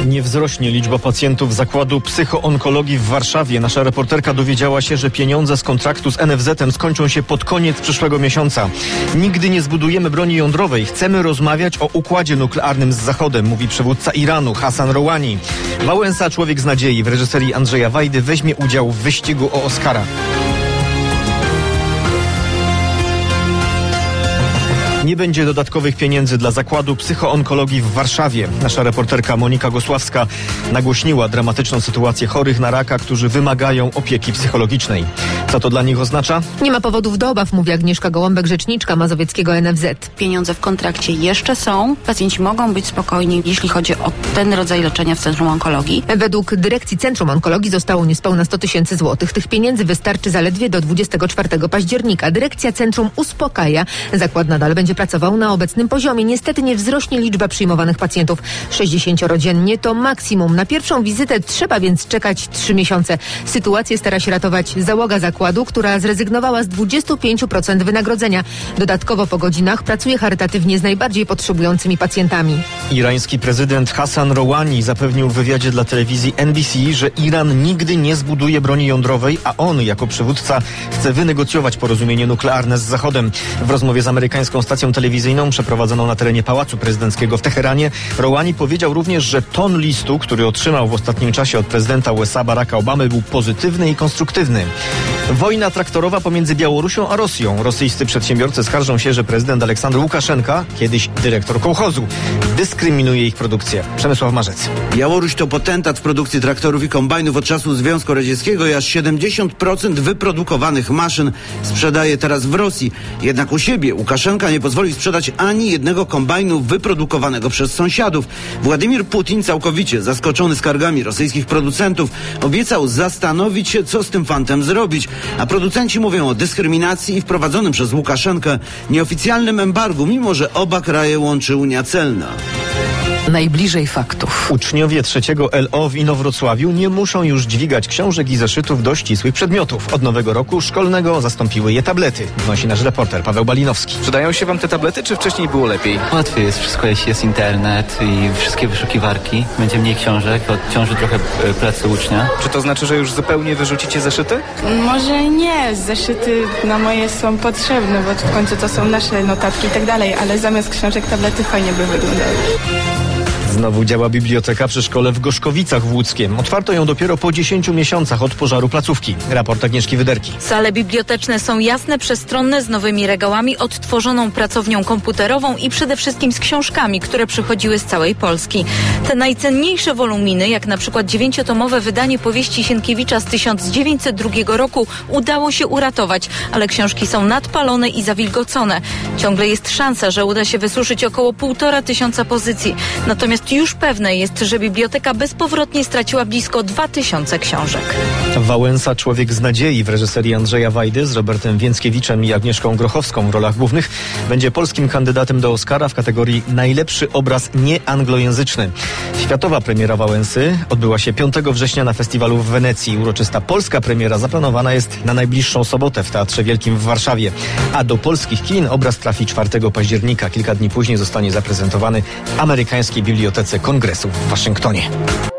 Nie wzrośnie liczba pacjentów zakładu psychoonkologii w Warszawie. Nasza reporterka dowiedziała się, że pieniądze z kontraktu z NFZ-em skończą się pod koniec przyszłego miesiąca. Nigdy nie zbudujemy broni jądrowej. Chcemy rozmawiać o układzie nuklearnym z Zachodem, mówi przywódca Iranu Hassan Rouhani. Wałęsa, człowiek z nadziei, w reżyserii Andrzeja Wajdy weźmie udział w wyścigu o Oscara. Nie będzie dodatkowych pieniędzy dla zakładu psychoonkologii w Warszawie. Nasza reporterka Monika Gosławska nagłośniła dramatyczną sytuację chorych na raka, którzy wymagają opieki psychologicznej. Co to dla nich oznacza? Nie ma powodów do obaw, mówi Agnieszka Gołąbek, rzeczniczka mazowieckiego NFZ. Pieniądze w kontrakcie jeszcze są. Pacjenci mogą być spokojni, jeśli chodzi o ten rodzaj leczenia w Centrum Onkologii. Według dyrekcji Centrum Onkologii zostało niespełna 100 000 złotych. Tych pieniędzy wystarczy zaledwie do 24 października. Dyrekcja Centrum uspokaja. Zakład nadal będzie pracował na obecnym poziomie. Niestety nie wzrośnie liczba przyjmowanych pacjentów. 60 dziennie to maksimum. Na pierwszą wizytę trzeba więc czekać 3 miesiące. Sytuację stara się ratować załoga zakładu, która zrezygnowała z 25% wynagrodzenia. Dodatkowo po godzinach pracuje charytatywnie z najbardziej potrzebującymi pacjentami. Irański prezydent Hassan Rouhani zapewnił w wywiadzie dla telewizji NBC, że Iran nigdy nie zbuduje broni jądrowej, a on jako przywódca chce wynegocjować porozumienie nuklearne z Zachodem. W rozmowie z amerykańską stacją telewizyjną przeprowadzoną na terenie Pałacu Prezydenckiego w Teheranie Rouhani powiedział również, że ton listu, który otrzymał w ostatnim czasie od prezydenta USA Baracka Obamy, był pozytywny i konstruktywny. Wojna traktorowa pomiędzy Białorusią a Rosją. Rosyjscy przedsiębiorcy skarżą się, że prezydent Aleksander Łukaszenka, kiedyś dyrektor kołchozu, dyskryminuje ich produkcję. Przemysław Marzec. Białoruś to potentat w produkcji traktorów i kombajnów od czasu Związku Radzieckiego i aż 70% wyprodukowanych maszyn sprzedaje teraz w Rosji. Jednak u siebie Łukaszenka nie pozwoli sprzedać ani jednego kombajnu wyprodukowanego przez sąsiadów. Władimir Putin, całkowicie zaskoczony skargami rosyjskich producentów, obiecał zastanowić się, co z tym fantem zrobić. A producenci mówią o dyskryminacji i wprowadzonym przez Łukaszenkę nieoficjalnym embargu, mimo że oba kraje łączy Unia Celna. Najbliżej faktów. Uczniowie 3 LO w Inowrocławiu nie muszą już dźwigać książek i zeszytów do ścisłych przedmiotów. Od nowego roku szkolnego zastąpiły je tablety, wnosi nasz reporter Paweł Balinowski. Przydają się wam te tablety, czy wcześniej było lepiej? Łatwiej jest wszystko, jeśli jest internet i wszystkie wyszukiwarki. Będzie mniej książek, odciąży trochę pracy ucznia. Czy to znaczy, że już zupełnie wyrzucicie zeszyty? Może nie, zeszyty na moje są potrzebne, bo w końcu to są nasze notatki i tak dalej, ale zamiast książek tablety fajnie by wyglądały. Znowu działa biblioteka przy szkole w Gorzkowicach w Łódzkiem. Otwarto ją dopiero po 10 miesiącach od pożaru placówki. Raport Agnieszki Wyderki. Sale biblioteczne są jasne, przestronne, z nowymi regałami, odtworzoną pracownią komputerową i przede wszystkim z książkami, które przychodziły z całej Polski. Te najcenniejsze woluminy, jak na przykład 9-tomowe wydanie powieści Sienkiewicza z 1902 roku, udało się uratować, ale książki są nadpalone i zawilgocone. Ciągle jest szansa, że uda się wysuszyć około 1500 pozycji. Natomiast już pewne jest, że biblioteka bezpowrotnie straciła blisko 2000 książek. Wałęsa, człowiek z nadziei, w reżyserii Andrzeja Wajdy z Robertem Więckiewiczem i Agnieszką Grochowską w rolach głównych, będzie polskim kandydatem do Oscara w kategorii najlepszy obraz nieanglojęzyczny. Światowa premiera Wałęsy odbyła się 5 września na festiwalu w Wenecji. Uroczysta polska premiera zaplanowana jest na najbliższą sobotę w Teatrze Wielkim w Warszawie. A do polskich kin obraz trafi 4 października. Kilka dni później zostanie zaprezentowany w amerykańskiej Bibliotece Kongresu w Waszyngtonie.